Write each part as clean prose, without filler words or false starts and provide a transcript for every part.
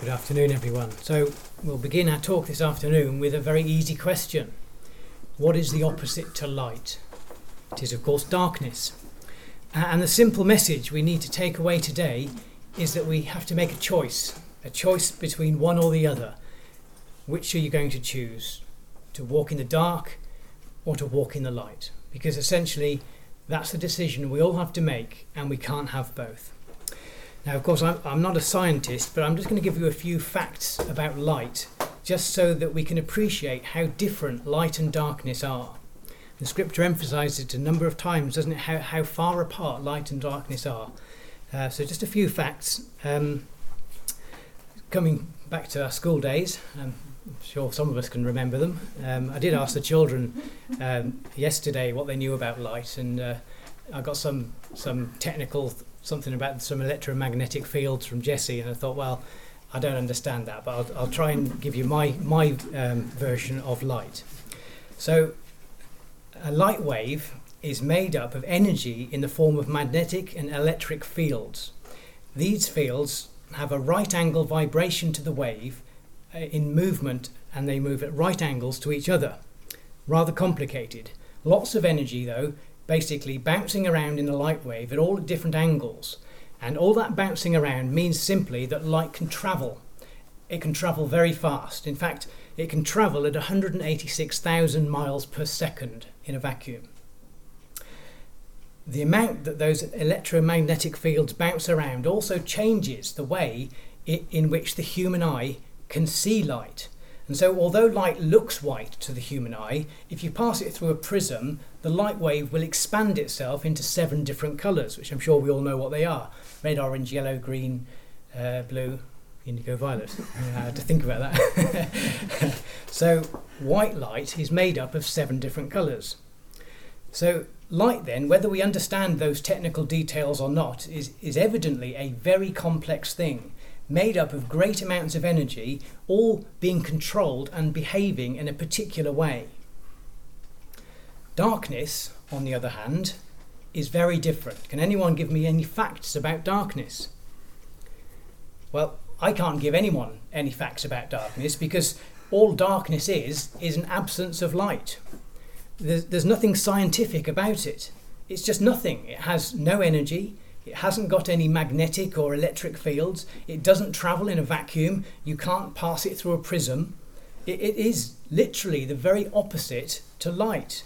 Good afternoon, everyone. So we'll begin our talk this afternoon with a very easy question. What is the opposite to light? It is, of course, darkness. And the simple message we need to take away today is that we have to make a choice between one or the other. Which are you going to choose? To walk in the dark or to walk in the light? Because essentially that's the decision we all have to make, and we can't have both. Now, of course, I'm not a scientist, but I'm just going to give you a few facts about light, just so that we can appreciate how different light and darkness are. The scripture emphasises it a number of times, doesn't it, how far apart light and darkness are. So just a few facts. Coming back to our school days, I'm sure some of us can remember them. I did ask the children yesterday what they knew about light, and I got some technical something about some electromagnetic fields from Jesse, and I thought, well, I don't understand that, but I'll try and give you my version of light. So a light wave is made up of energy in the form of magnetic and electric fields. These fields have a right angle vibration to the wave in movement, and they move at right angles to each other. Rather complicated. Lots of energy, though, basically bouncing around in a light wave at all different angles. And all that bouncing around means simply that light can travel. It can travel very fast. In fact, it can travel at 186,000 miles per second in a vacuum. The amount that those electromagnetic fields bounce around also changes the way in which the human eye can see light. And so although light looks white to the human eye, if you pass it through a prism, the light wave will expand itself into 7 different colours, which I'm sure we all know what they are. Red, orange, yellow, green, blue, indigo, violet. I had to think about that. So white light is made up of 7 different colours. So light then, whether we understand those technical details or not, is evidently a very complex thing, made up of great amounts of energy, all being controlled and behaving in a particular way. Darkness, on the other hand, is very different. Can anyone give me any facts about darkness? Well, I can't give anyone any facts about darkness, because all darkness is an absence of light. There's nothing scientific about it. It's just nothing. It has no energy. It hasn't got any magnetic or electric fields. It doesn't travel in a vacuum. You can't pass it through a prism. It is literally the very opposite to light.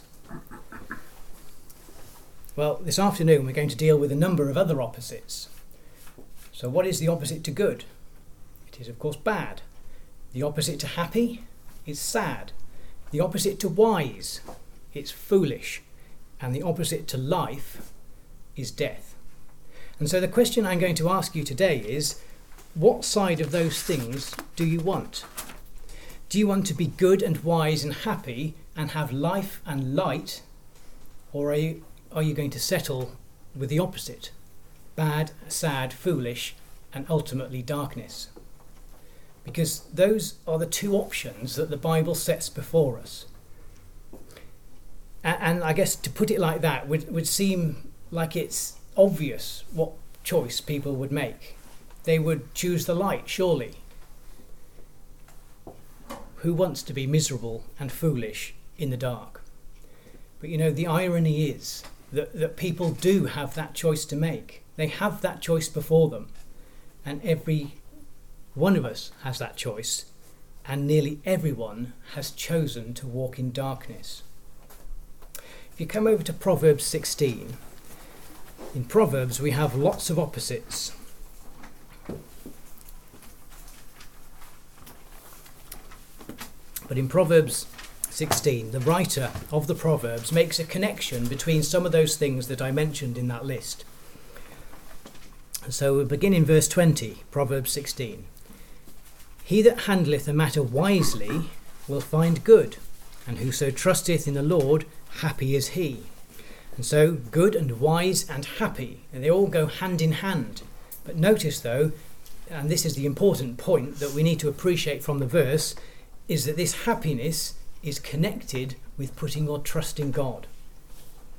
Well, this afternoon we're going to deal with a number of other opposites. So what is the opposite to good? It is, of course, bad. The opposite to happy is sad. The opposite to wise, it's foolish. And the opposite to life is death. And so the question I'm going to ask you today is, what side of those things do you want? Do you want to be good and wise and happy and have life and light? Or are you going to settle with the opposite? Bad, sad, foolish, and ultimately darkness. Because those are the 2 options that the Bible sets before us. And I guess to put it like that would seem like it's obvious what choice people would make. They would choose the light, surely. Who wants to be miserable and foolish in the dark? But you know, the irony is that people do have that choice to make. They have that choice before them. And every one of us has that choice. And nearly everyone has chosen to walk in darkness. If you come over to Proverbs 16, in Proverbs we have lots of opposites. But in Proverbs 16, the writer of the Proverbs makes a connection between some of those things that I mentioned in that list. And so we'll begin in verse 20, Proverbs 16. He that handleth a matter wisely will find good, and whoso trusteth in the Lord, happy is he. And so good and wise and happy, and they all go hand in hand. But notice though, and this is the important point that we need to appreciate from the verse, is that this happiness is connected with putting your trust in God.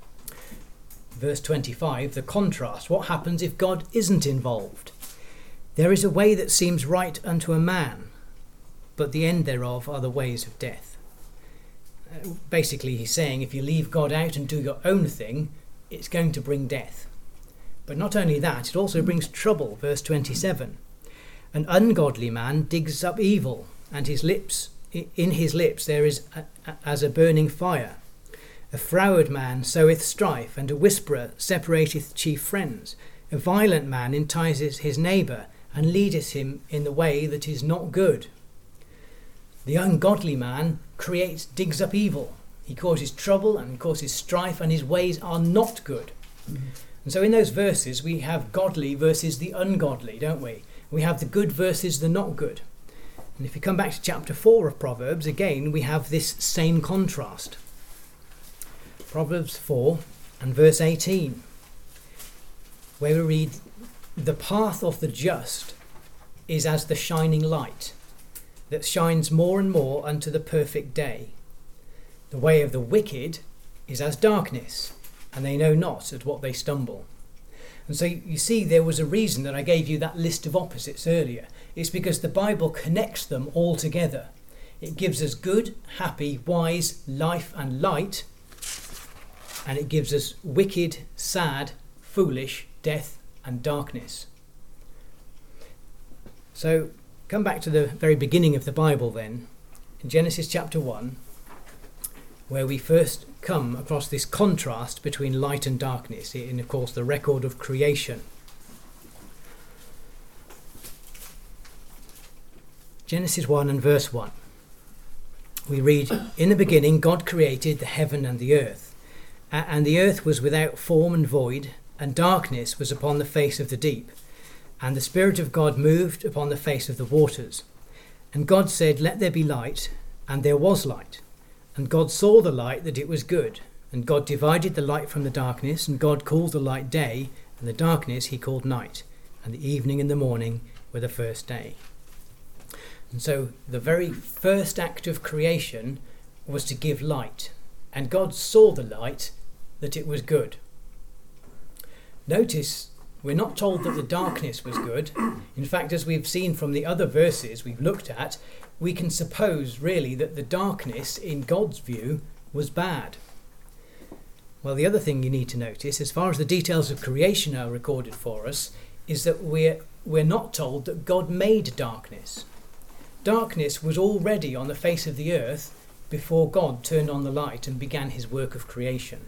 Verse 25, the contrast. What happens if God isn't involved? There is a way that seems right unto a man, but the end thereof are the ways of death. Basically, he's saying if you leave God out and do your own thing, it's going to bring death. But not only that, it also brings trouble. Verse 27. An ungodly man digs up evil, and in his lips there is as a burning fire. A froward man soweth strife, and a whisperer separateth chief friends. A violent man entices his neighbour, and leadeth him in the way that is not good. The ungodly man digs up evil. He causes trouble and causes strife, and his ways are not good. And so in those verses we have godly versus the ungodly, don't we? We have the good versus the not good. And if you come back to chapter 4 of Proverbs, again we have this same contrast. Proverbs 4 and verse 18, where we read, "The path of the just is as the shining light, that shines more and more unto the perfect day. The way of the wicked is as darkness, and they know not at what they stumble." And so you see, there was a reason that I gave you that list of opposites earlier. It's because the Bible connects them all together. It gives us good, happy, wise, life and light, and it gives us wicked, sad, foolish, death and darkness. So come back to the very beginning of the Bible then, in Genesis chapter 1, where we first come across this contrast between light and darkness in, of course, the record of creation. Genesis 1 and verse 1. We read, "In the beginning God created the heaven and the earth, and the earth was without form and void, and darkness was upon the face of the deep. And the Spirit of God moved upon the face of the waters. And God said, Let there be light, and there was light. And God saw the light that it was good. And God divided the light from the darkness, and God called the light day, and the darkness he called night. And the evening and the morning were the first day." And so the very first act of creation was to give light. And God saw the light, that it was good. Notice, we're not told that the darkness was good. In fact, as we've seen from the other verses we've looked at, we can suppose really that the darkness, in God's view, was bad. Well, the other thing you need to notice, as far as the details of creation are recorded for us, is that we're not told that God made darkness. Darkness was already on the face of the earth before God turned on the light and began his work of creation.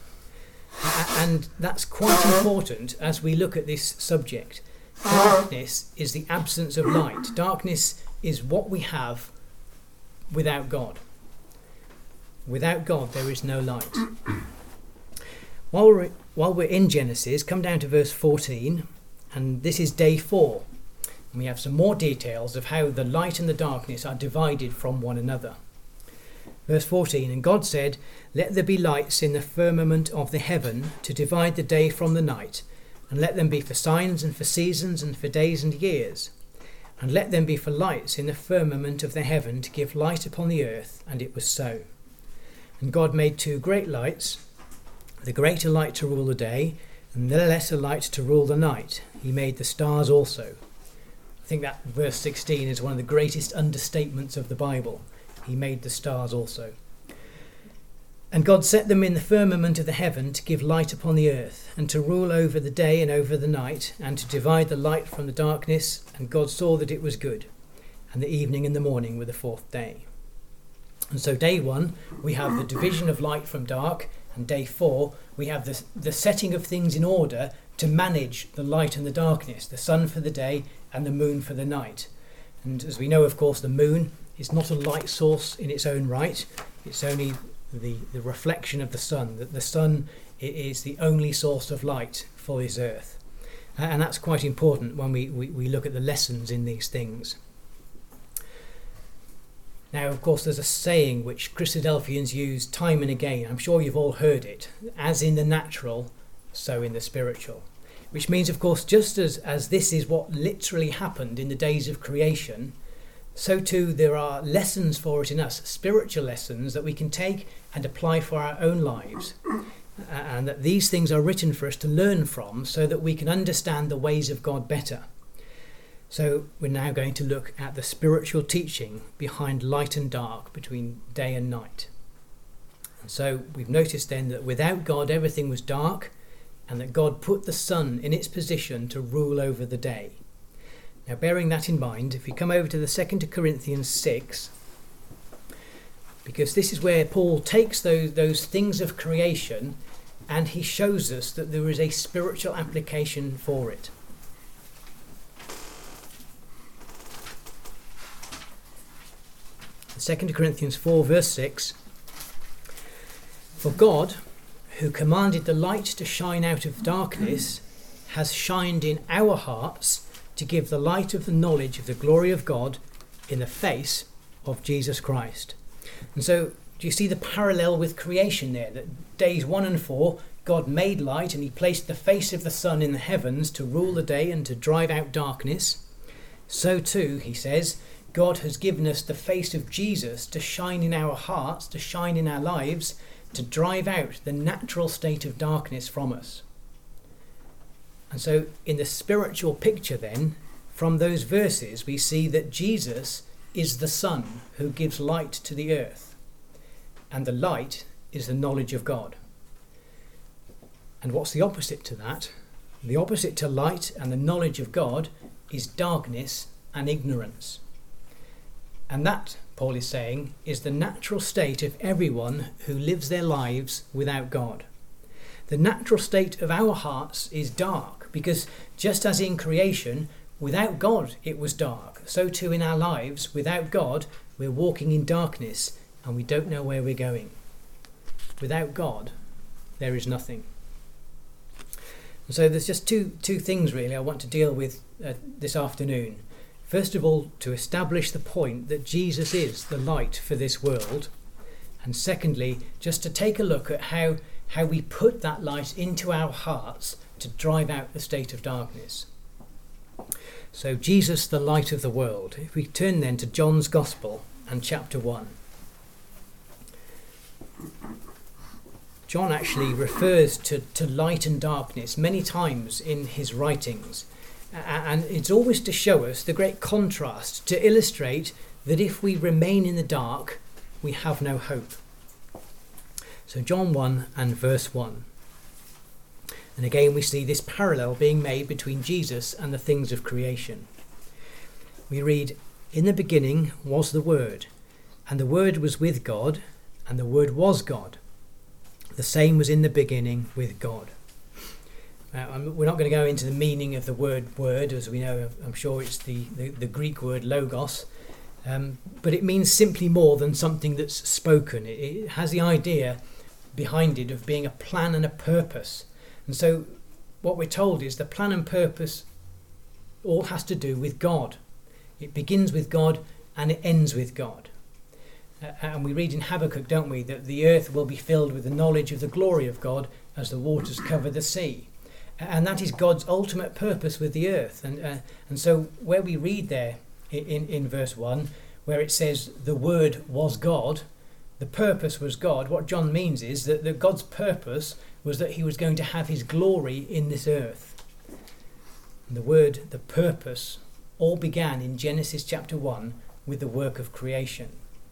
And that's quite important as we look at this subject. Darkness is the absence of light. Darkness is what we have without God. Without God, there is no light. While we're in Genesis, come down to verse 14, and this is day 4. And we have some more details of how the light and the darkness are divided from one another. Verse 14, "And God said, Let there be lights in the firmament of the heaven to divide the day from the night, and let them be for signs and for seasons and for days and years. And let them be for lights in the firmament of the heaven to give light upon the earth. And it was so. And God made 2 great lights, the greater light to rule the day, and the lesser light to rule the night. He made the stars also." I think that verse 16 is one of the greatest understatements of the Bible. He made the stars also. "And God set them in the firmament of the heaven to give light upon the earth, and to rule over the day and over the night, and to divide the light from the darkness. And God saw that it was good. And the evening and the morning were the 4th day." And so day 1, we have the division of light from dark, and day 4, we have the setting of things in order to manage the light and the darkness, the sun for the day and the moon for the night. And as we know, of course, the moon is not a light source in its own right. It's only the reflection of the sun, that the sun is the only source of light for this earth. And that's quite important when we look at the lessons in these things. Now, of course, there's a saying which Christadelphians use time and again. I'm sure you've all heard it. As in the natural, so in the spiritual. Which means, of course, just as this is what literally happened in the days of creation, so too there are lessons for it in us, spiritual lessons that we can take and apply for our own lives. And that these things are written for us to learn from so that we can understand the ways of God better. So we're now going to look at the spiritual teaching behind light and dark, between day and night. And so we've noticed then that without God everything was dark, and that God put the sun in its position to rule over the day. Now, bearing that in mind, if we come over to the 2 Corinthians 6, because this is where Paul takes those things of creation and he shows us that there is a spiritual application for it. 2 Corinthians 4 verse 6, "For God, who commanded the light to shine out of darkness, has shined in our hearts to give the light of the knowledge of the glory of God in the face of Jesus Christ." And so, do you see the parallel with creation there? That days 1 and 4, God made light and he placed the face of the sun in the heavens to rule the day and to drive out darkness. So too, he says, God has given us the face of Jesus to shine in our hearts, to shine in our lives, to drive out the natural state of darkness from us. And so in the spiritual picture then, from those verses, we see that Jesus is the sun who gives light to the earth. And the light is the knowledge of God. And what's the opposite to that? The opposite to light and the knowledge of God is darkness and ignorance. And that, Paul is saying, is the natural state of everyone who lives their lives without God. The natural state of our hearts is dark, because just as in creation, without God it was dark, so too in our lives, without God, we're walking in darkness and we don't know where we're going. Without God, there is nothing. And so there's just two things really I want to deal with this afternoon. First of all, to establish the point that Jesus is the light for this world. And secondly, just to take a look at how we put that light into our hearts to drive out the state of darkness. So Jesus, the light of the world. If we turn then to John's Gospel and chapter 1. John actually refers to light and darkness many times in his writings. And it's always to show us the great contrast, to illustrate that if we remain in the dark, we have no hope. So John 1 and verse 1. And again we see this parallel being made between Jesus and the things of creation. We read, "In the beginning was the Word, and the Word was with God, and the Word was God. The same was in the beginning with God." We're not going to go into the meaning of the word, as we know. I'm sure it's the Greek word logos, but it means simply more than something that's spoken. It has the idea behind it of being a plan and a purpose. And so what we're told is the plan and purpose all has to do with God. It begins with God and it ends with God. And we read in Habakkuk, don't we, that the earth will be filled with the knowledge of the glory of God as the waters cover the sea. And that is God's ultimate purpose with the earth. And so where we read there in verse 1, where it says the Word was God, the purpose was God, what John means is that God's purpose was that he was going to have his glory in this earth. And the word, the purpose, all began in Genesis chapter 1 with the work of creation.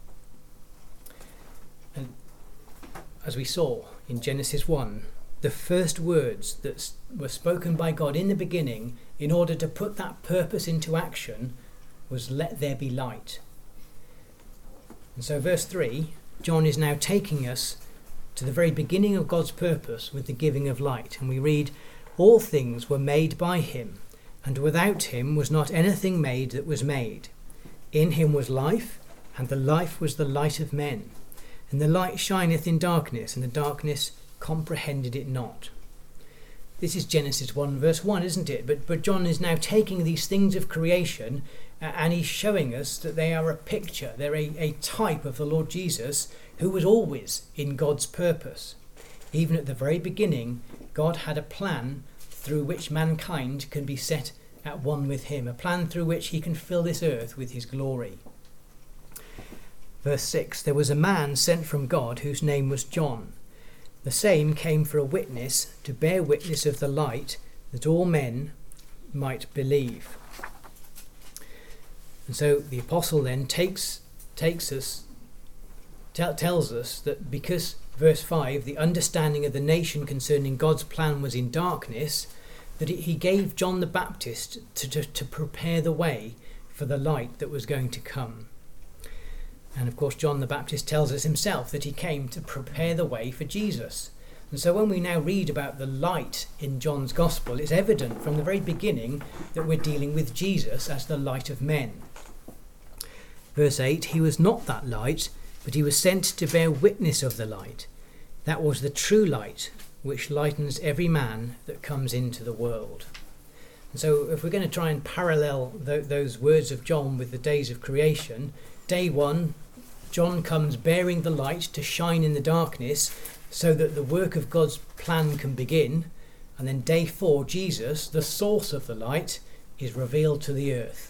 And as we saw in Genesis 1, the first words that were spoken by God in the beginning in order to put that purpose into action was, "Let there be light." And so verse 3, John is now taking us to the very beginning of God's purpose with the giving of light. And we read, "All things were made by him, and without him was not anything made that was made. In him was life, and the life was the light of men. And the light shineth in darkness, and the darkness comprehended it not." This is Genesis 1 verse 1, isn't it? But John is now taking these things of creation and he's showing us that they are a picture, they're a type of the Lord Jesus, who was always in God's purpose. Even at the very beginning, God had a plan through which mankind can be set at one with him, a plan through which he can fill this earth with his glory. Verse 6, "There was a man sent from God whose name was John. The same came for a witness, to bear witness of the light, that all men might believe." And so the apostle then tells us that because, verse 5, the understanding of the nation concerning God's plan was in darkness, that he gave John the Baptist to prepare the way for the light that was going to come. And of course John the Baptist tells us himself that he came to prepare the way for Jesus. And so when we now read about the light in John's Gospel, it's evident from the very beginning that we're dealing with Jesus as the light of men. Verse 8, he was not that light, but he was sent to bear witness of the light. That was the true light, which lightens every man that comes into the world. And so if we're going to try and parallel those words of John with the days of creation, day 1, John comes bearing the light to shine in the darkness so that the work of God's plan can begin. And then day 4, Jesus, the source of the light, is revealed to the earth.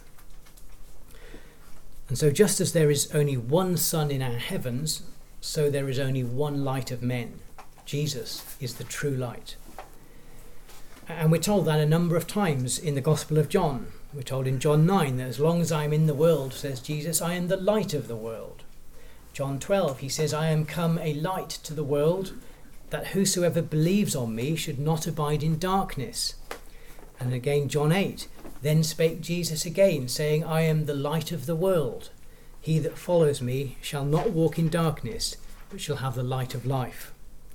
And so just as there is only one sun in our heavens, so there is only one light of men. Jesus is the true light. And we're told that a number of times in the Gospel of John. We're told in John 9 that as long as I am in the world, says Jesus, I am the light of the world. John 12, he says, I am come a light to the world, that whosoever believes on me should not abide in darkness. And again, John 8, then spake Jesus again, saying, I am the light of the world. He that follows me shall not walk in darkness, but shall have the light of life.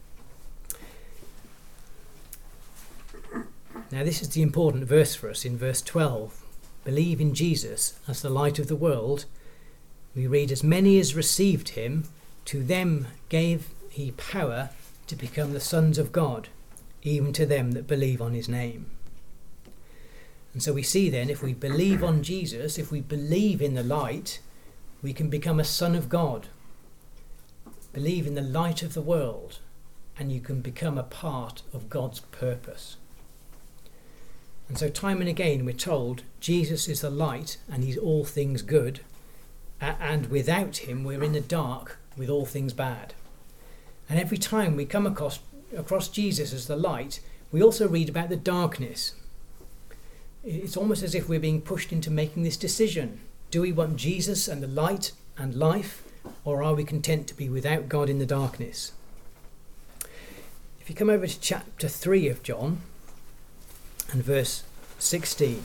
Now this is the important verse for us in verse 12. Believe in Jesus as the light of the world. We read, as many as received him, to them gave he power to become the sons of God, even to them that believe on his name. And so we see then, if we believe on Jesus, if we believe in the light, we can become a son of God. Believe in the light of the world, and you can become a part of God's purpose. And so time and again we're told Jesus is the light and he's all things good, and without him we're in the dark with all things bad. And every time we come across Jesus as the light, we also read about the darkness. It's almost as if we're being pushed into making this decision. Do we want Jesus and the light and life, or are we content to be without God in the darkness? If you come over to chapter 3 of John and verse 16.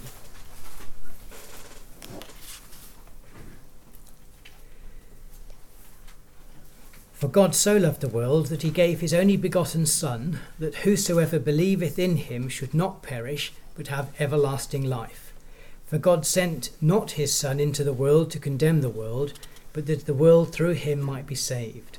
For God so loved the world that he gave his only begotten Son, that whosoever believeth in him should not perish, but have everlasting life. For God sent not his Son into the world to condemn the world, but that the world through him might be saved.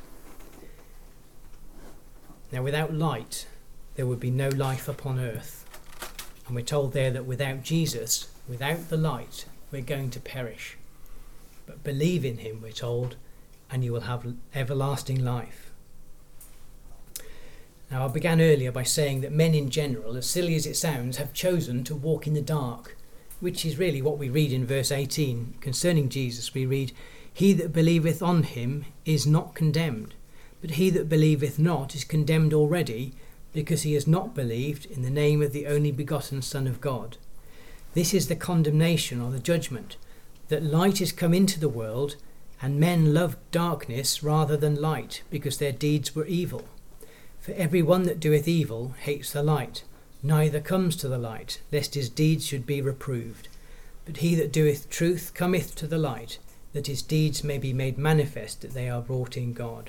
Now without light, there would be no life upon earth. And we're told there that without Jesus, without the light, we're going to perish. But believe in him, we're told, and you will have everlasting life. Now I began earlier by saying that men in general, as silly as it sounds, have chosen to walk in the dark, which is really what we read in verse 18. Concerning Jesus we read, he that believeth on him is not condemned, but he that believeth not is condemned already, because he has not believed in the name of the only begotten Son of God. This is the condemnation or the judgment, that light is come into the world, and men loved darkness rather than light, because their deeds were evil. For every one that doeth evil hates the light, neither comes to the light, lest his deeds should be reproved. But he that doeth truth cometh to the light, that his deeds may be made manifest that they are wrought in God.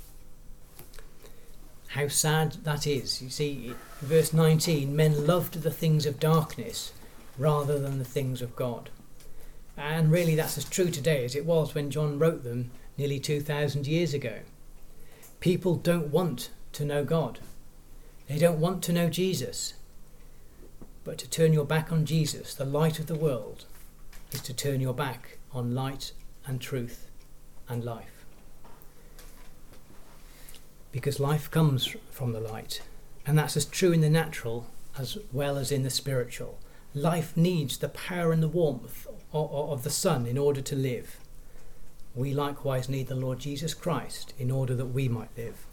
How sad that is. You see, verse 19, men loved the things of darkness rather than the things of God. And really that's as true today as it was when John wrote them nearly 2,000 years ago. People don't want to know God. They don't want to know Jesus. But to turn your back on Jesus, the light of the world, is to turn your back on light and truth and life. Because life comes from the light, and that's as true in the natural as well as in the spiritual. Life needs the power and the warmth of the sun in order to live. We likewise need the Lord Jesus Christ in order that we might live.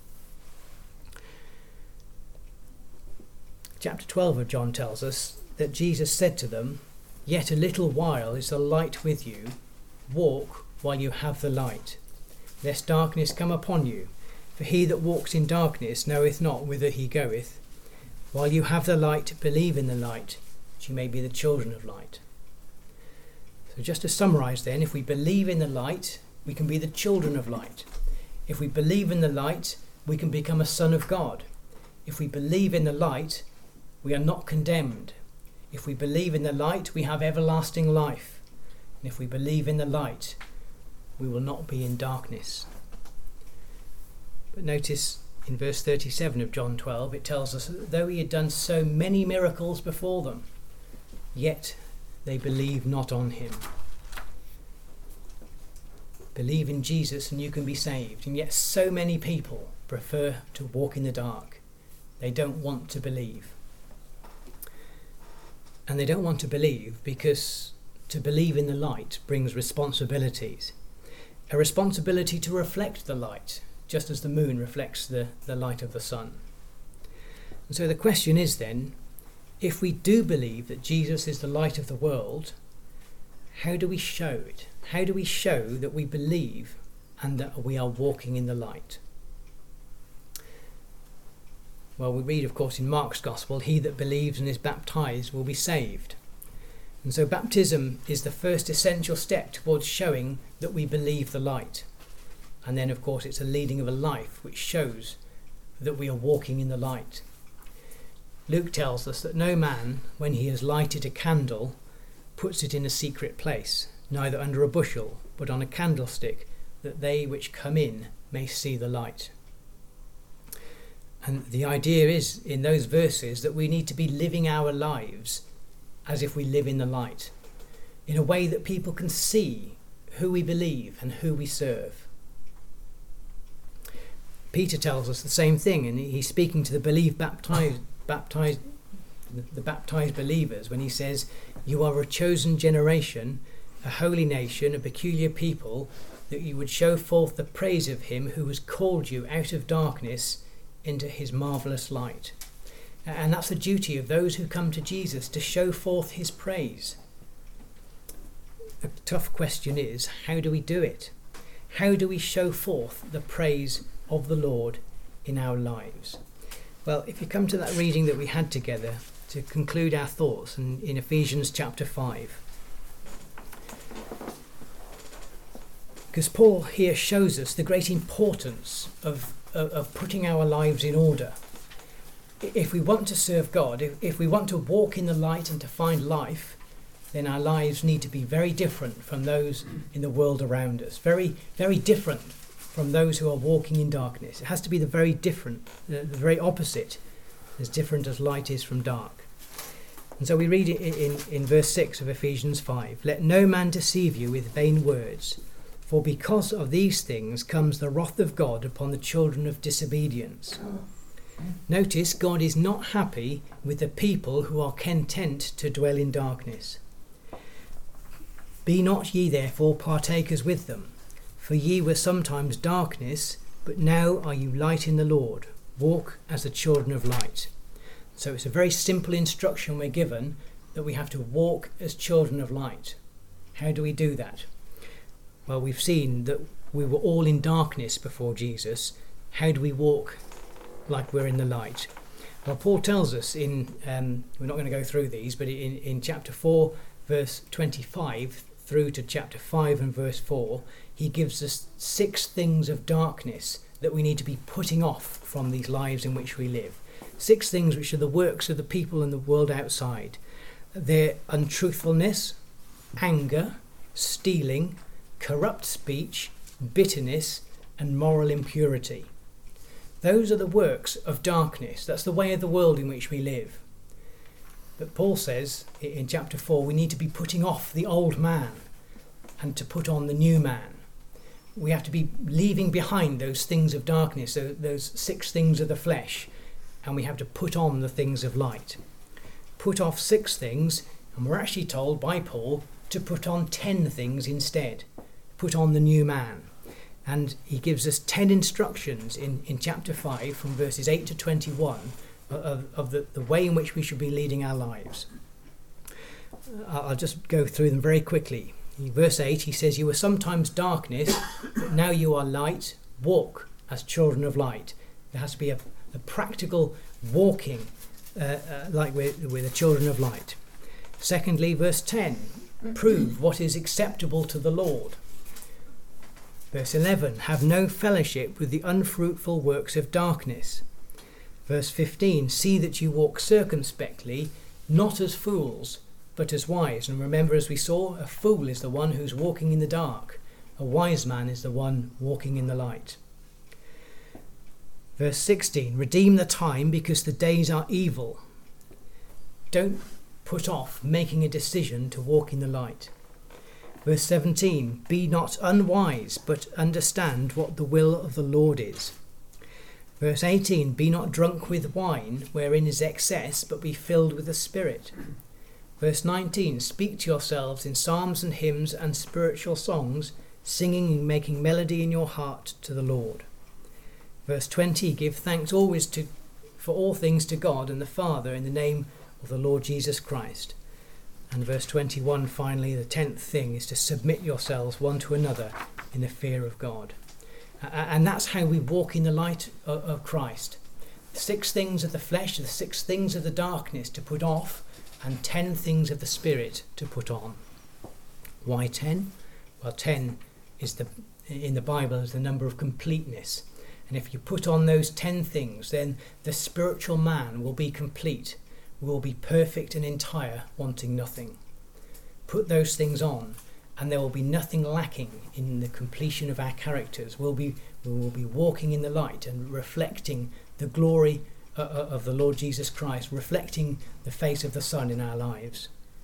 Chapter 12 of John tells us that Jesus said to them, yet a little while is the light with you. walk while you have the light, lest darkness come upon you. For he that walks in darkness knoweth not whither he goeth. While you have the light, believe in the light, that you may be the children of light. So just to summarise then, if we believe in the light, we can be the children of light. If we believe in the light, we can become a son of God. If we believe in the light, we are not condemned. If we believe in the light, we have everlasting life. And if we believe in the light, we will not be in darkness. But notice in verse 37 of John 12, it tells us that though he had done so many miracles before them, yet they believe not on him. Believe in Jesus and you can be saved. And yet so many people prefer to walk in the dark. They don't want to believe. And they don't want to believe because to believe in the light brings responsibilities. A responsibility to reflect the light, just as the moon reflects the light of the sun. And so the question is then, if we do believe that Jesus is the light of the world, how do we show it? How do we show that we believe and that we are walking in the light? Well, we read, of course, in Mark's Gospel, he that believes and is baptized will be saved. And so baptism is the first essential step towards showing that we believe the light. And then, of course, it's a leading of a life which shows that we are walking in the light. Luke tells us that no man, when he has lighted a candle, puts it in a secret place, neither under a bushel, but on a candlestick, that they which come in may see the light. And the idea is, in those verses, that we need to be living our lives as if we live in the light, in a way that people can see who we believe and who we serve. Peter tells us the same thing, and he's speaking to the baptized believers when he says, "You are a chosen generation, a holy nation, a peculiar people, that you would show forth the praise of him who has called you out of darkness into his marvellous light." And that's the duty of those who come to Jesus, to show forth his praise. The tough question is, how do we do it? How do we show forth the praise of the Lord in our lives? Well, if you come to that reading that we had together to conclude our thoughts in Ephesians chapter 5, because Paul here shows us the great importance of putting our lives in order. If we want to serve God, if we want to walk in the light and to find life, then our lives need to be very different from those in the world around us. Very, very different from those who are walking in darkness. It has to be the very very opposite, as different as light is from dark. And so we read it in verse 6 of Ephesians 5. "Let no man deceive you with vain words, for because of these things comes the wrath of God upon the children of disobedience." Notice, God is not happy with the people who are content to dwell in darkness. "Be not ye therefore partakers with them, for ye were sometimes darkness, but now are you light in the Lord. Walk as the children of light." So it's a very simple instruction we're given, that we have to walk as children of light. How do we do that? Well, we've seen that we were all in darkness before Jesus. How do we walk like we're in the light? Well, Paul tells us we're not going to go through these, but in chapter 4 verse 25 through to chapter 5 and verse 4, he gives us 6 things of darkness that we need to be putting off from these lives in which we live. 6 things which are the works of the people in the world outside. They're untruthfulness, anger, stealing, corrupt speech, bitterness, and moral impurity. Those are the works of darkness. That's the way of the world in which we live. But Paul says in chapter 4, we need to be putting off the old man and to put on the new man. We have to be leaving behind those things of darkness, those 6 things of the flesh, and we have to put on the things of light. Put off 6 things, and we're actually told by Paul to put on 10 things instead. Put on the new man. And he gives us 10 instructions in chapter 5 from verses 8 to 21 of the way in which we should be leading our lives. I'll just go through them very quickly. In verse 8 he says, "You were sometimes darkness, but now you are light. Walk as children of light." There has to be a practical walking like we're the children of light. Secondly, verse 10, "Prove what is acceptable to the Lord." Verse 11, "Have no fellowship with the unfruitful works of darkness." Verse 15, "See that you walk circumspectly, not as fools, but as wise." And remember, as we saw, a fool is the one who's walking in the dark. A wise man is the one walking in the light. Verse 16, "Redeem the time because the days are evil." Don't put off making a decision to walk in the light. Verse 17, "Be not unwise, but understand what the will of the Lord is." Verse 18, "Be not drunk with wine, wherein is excess, but be filled with the Spirit." Verse 19, "Speak to yourselves in psalms and hymns and spiritual songs, singing and making melody in your heart to the Lord." Verse 20, "Give thanks always for all things to God and the Father in the name of the Lord Jesus Christ." And verse 21, finally, the 10th thing is to submit yourselves one to another in the fear of God. And that's how we walk in the light of Christ. 6 things of the flesh, the 6 things of the darkness to put off, and 10 things of the Spirit to put on. Why 10? Well, 10 is in the Bible is the number of completeness. And if you put on those 10 things, then the spiritual man will be complete, will be perfect and entire, wanting nothing. Put those things on, and there will be nothing lacking in the completion of our characters. We will be walking in the light and reflecting the glory of the Lord Jesus Christ, reflecting the face of the Son in our lives.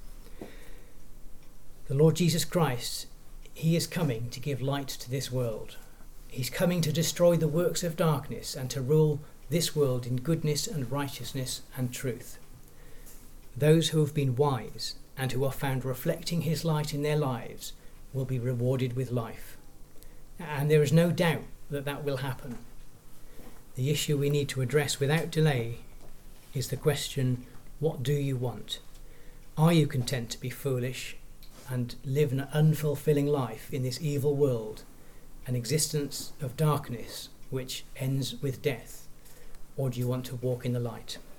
The Lord Jesus Christ, he is coming to give light to this world. He's coming to destroy the works of darkness and to rule this world in goodness and righteousness and truth. Those who have been wise and who are found reflecting his light in their lives will be rewarded with life. And there is no doubt that that will happen. The issue we need to address without delay is the question, what do you want? Are you content to be foolish and live an unfulfilling life in this evil world, an existence of darkness which ends with death? Or do you want to walk in the light?